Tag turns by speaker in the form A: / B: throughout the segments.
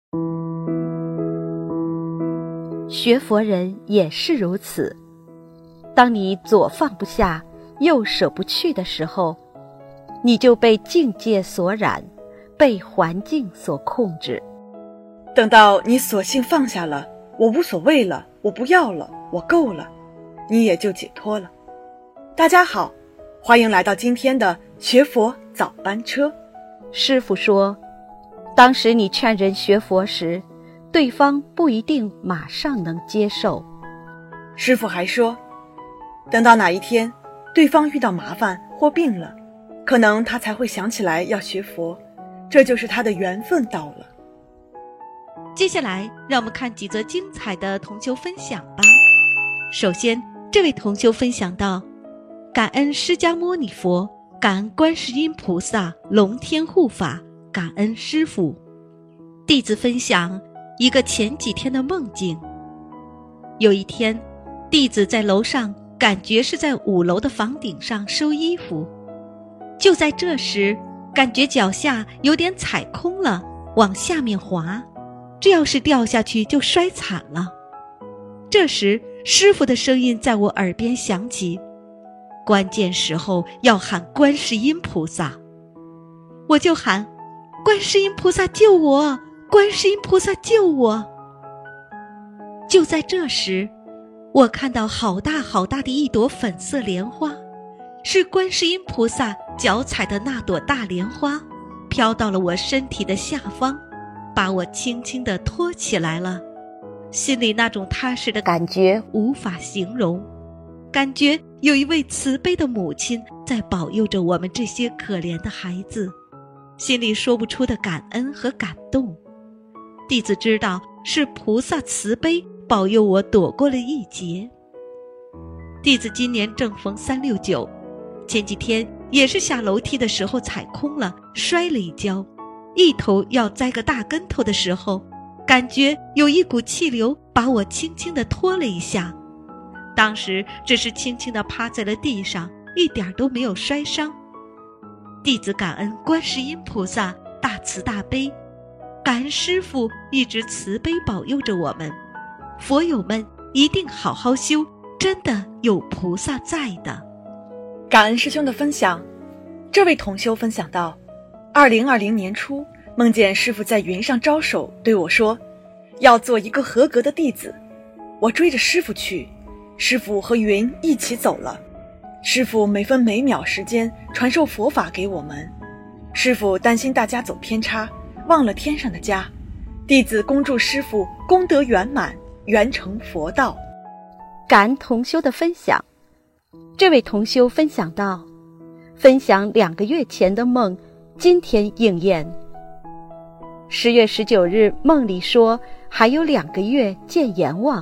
A: 学佛人也是如此，当你左放不下，右舍不去的时候，你就被境界所染，被环境所控制。
B: 等到你索性放下了，我无所谓了，我不要了，我够了，你也就解脱了。大家好，欢迎来到今天的学佛早班车。
A: 师父说，当时你劝人学佛时，对方不一定马上能接受。
B: 师父还说，等到哪一天对方遇到麻烦或病了，可能他才会想起来要学佛，这就是他的缘分到了。
C: 接下来让我们看几则精彩的同修分享吧。首先，这位同修分享到，感恩释迦牟尼佛，感恩观世音菩萨龙天护法，感恩师父。弟子分享一个前几天的梦境。有一天，弟子在楼上感觉是在5楼的房顶上收衣服，就在这时感觉脚下有点踩空了，往下面滑，这要是掉下去就摔惨了。这时师父的声音在我耳边响起，关键时候要喊观世音菩萨。我就喊，观世音菩萨救我，观世音菩萨救我。就在这时，我看到好大好大的一朵粉色莲花，是观世音菩萨脚踩的那朵大莲花，飘到了我身体的下方，把我轻轻地托起来了。心里那种踏实的感觉无法形容，感觉有一位慈悲的母亲在保佑着我们这些可怜的孩子，心里说不出的感恩和感动。弟子知道是菩萨慈悲保佑我躲过了一劫。弟子今年正逢369，前几天也是下楼梯的时候踩空了，摔了一跤，一头要栽个大跟头的时候，感觉有一股气流把我轻轻地拖了一下，当时只是轻轻地趴在了地上，一点都没有摔伤。弟子感恩观世音菩萨大慈大悲，感恩师父一直慈悲保佑着我们，佛友们一定好好修，真的有菩萨在的。
B: 感恩师兄的分享。这位同修分享到，2020年初梦见师父在云上招手对我说，要做一个合格的弟子。我追着师父去，师父和云一起走了。师父每分每秒时间传授佛法给我们，师父担心大家走偏差，忘了天上的家。弟子恭祝师父功德圆满，圆成佛道。
A: 感恩同修的分享。这位同修分享到，分享2个月前的梦，今天应验。10月19日梦里说还有2个月见阎王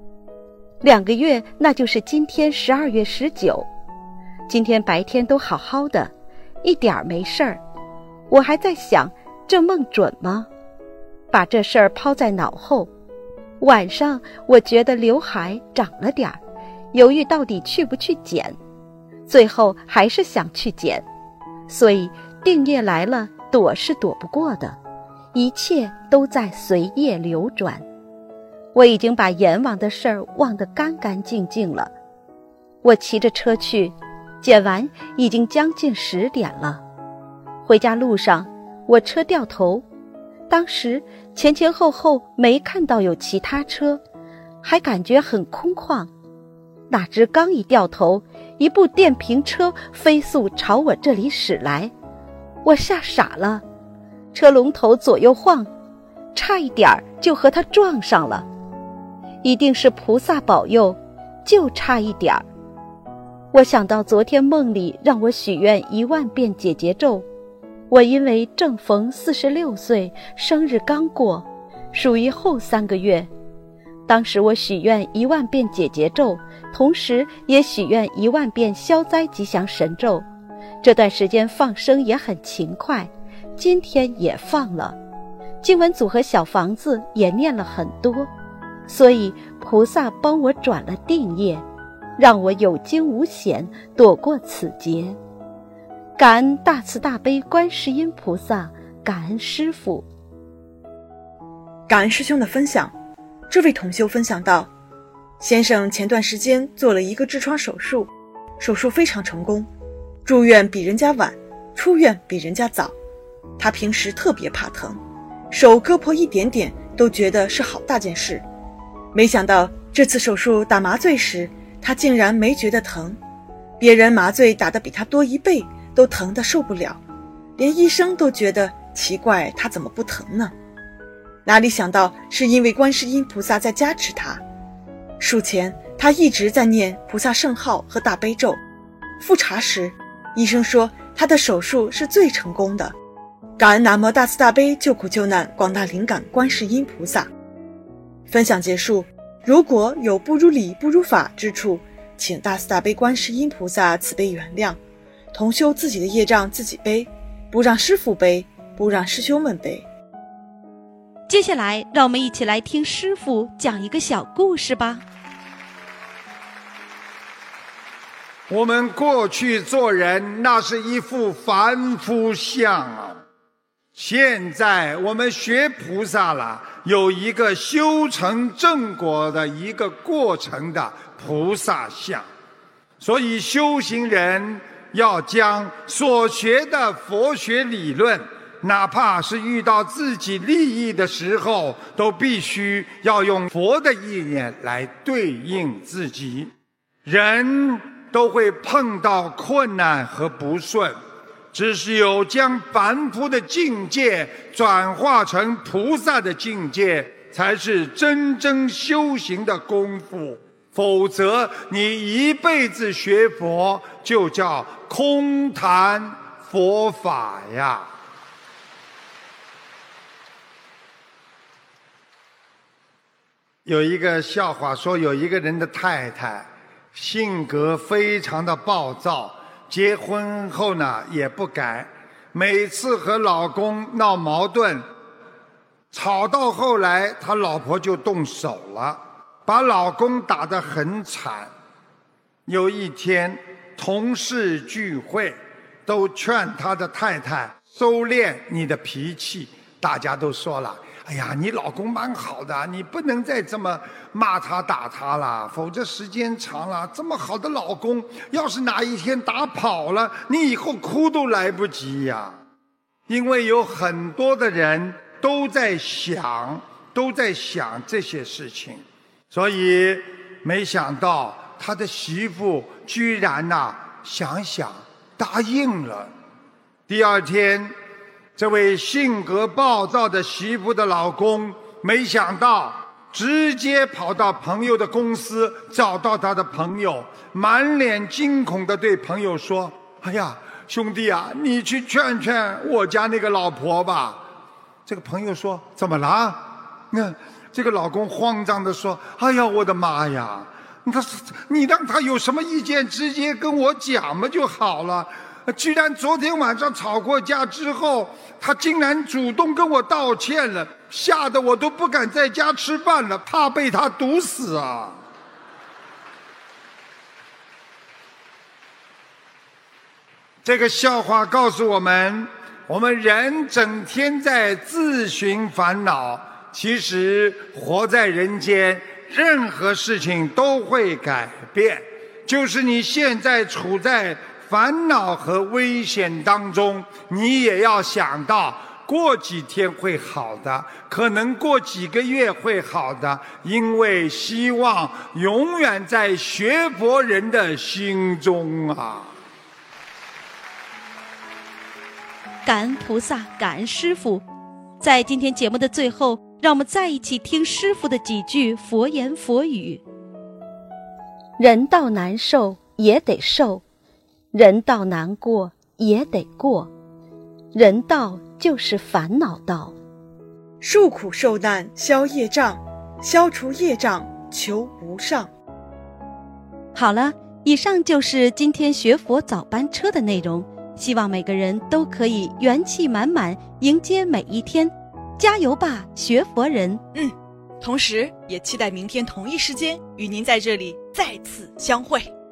A: ，2个月那就是今天12月19。今天白天都好好的，一点儿没事儿。我还在想，这梦准吗？把这事儿抛在脑后。晚上我觉得刘海长了点儿，犹豫到底去不去剪，最后还是想去剪。所以定业来了，躲是躲不过的，一切都在随业流转。我已经把阎王的事儿忘得干干净净了。我骑着车去，剪完已经将近10点了。回家路上，我车掉头，当时前前后后没看到有其他车，还感觉很空旷。哪知刚一掉头，一部电瓶车飞速朝我这里驶来，我吓傻了，车龙头左右晃，差一点就和它撞上了。一定是菩萨保佑，就差一点。我想到昨天梦里让我许愿1万遍解结咒，我因为正逢46岁，生日刚过，属于后3个月。当时我许愿1万遍解结咒，同时也许愿1万遍消灾吉祥神咒。这段时间放生也很勤快，今天也放了，经文组和小房子也念了很多，所以菩萨帮我转了定业，让我有惊无险，躲过此劫。感恩大慈大悲观世音菩萨，感恩师父。
B: 感恩师兄的分享。这位同修分享到，先生前段时间做了一个痔疮手术，手术非常成功，住院比人家晚，出院比人家早。他平时特别怕疼，手割破一点点都觉得是好大件事。没想到这次手术打麻醉时，他竟然没觉得疼，别人麻醉打得比他多1倍，都疼得受不了，连医生都觉得奇怪，他怎么不疼呢？哪里想到是因为观世音菩萨在加持他。术前他一直在念菩萨圣号和大悲咒。复查时，医生说他的手术是最成功的。感恩南无大慈大悲救苦救难广大灵感观世音菩萨。分享结束，如果有不如理不如法之处，请大慈大悲观世音菩萨慈悲原谅。同修自己的业障自己背，不让师父背，不让师兄们背。
C: 接下来让我们一起来听师父讲一个小故事吧。
D: 我们过去做人，那是一副凡夫相啊。现在我们学菩萨了，有一个修成正果的一个过程的菩萨相。所以修行人要将所学的佛学理论，哪怕是遇到自己利益的时候，都必须要用佛的意念来对应自己。人都会碰到困难和不顺，只是有将凡夫的境界转化成菩萨的境界，才是真正修行的功夫。否则你一辈子学佛，就叫空谈佛法呀。有一个笑话说，有一个人的太太性格非常的暴躁，结婚后呢也不改，每次和老公闹矛盾，吵到后来他老婆就动手了，把老公打得很惨。有一天同事聚会，都劝他的太太收敛你的脾气，大家都说了，哎呀，你老公蛮好的，你不能再这么骂他打他了，否则时间长了，这么好的老公，要是哪一天打跑了，你以后哭都来不及呀。因为有很多的人都在想这些事情，所以没想到他的媳妇居然想答应了。第二天，这位性格暴躁的媳妇的老公，没想到直接跑到朋友的公司，找到他的朋友，满脸惊恐地对朋友说，哎呀，兄弟啊，你去劝劝我家那个老婆吧。这个朋友说，怎么了？这个老公慌张地说，哎呀，我的妈呀，你让他有什么意见直接跟我讲嘛就好了，居然昨天晚上吵过架之后，他竟然主动跟我道歉了，吓得我都不敢在家吃饭了，怕被他毒死啊。这个笑话告诉我们，我们人整天在自寻烦恼，其实活在人间，任何事情都会改变，就是你现在处在烦恼和危险当中，你也要想到过几天会好的，可能过几个月会好的，因为希望永远在学佛人的心中啊。
C: 感恩菩萨，感恩师父。在今天节目的最后，让我们再一起听师父的几句佛言佛语。
A: 人道难受也得受，人道难过也得过，人道就是烦恼道。
B: 受苦受难消业障，消除业障求无上。
C: 好了，以上就是今天学佛早班车的内容，希望每个人都可以元气满满迎接每一天，加油吧学佛人。
B: 同时也期待明天同一时间与您在这里再次相会。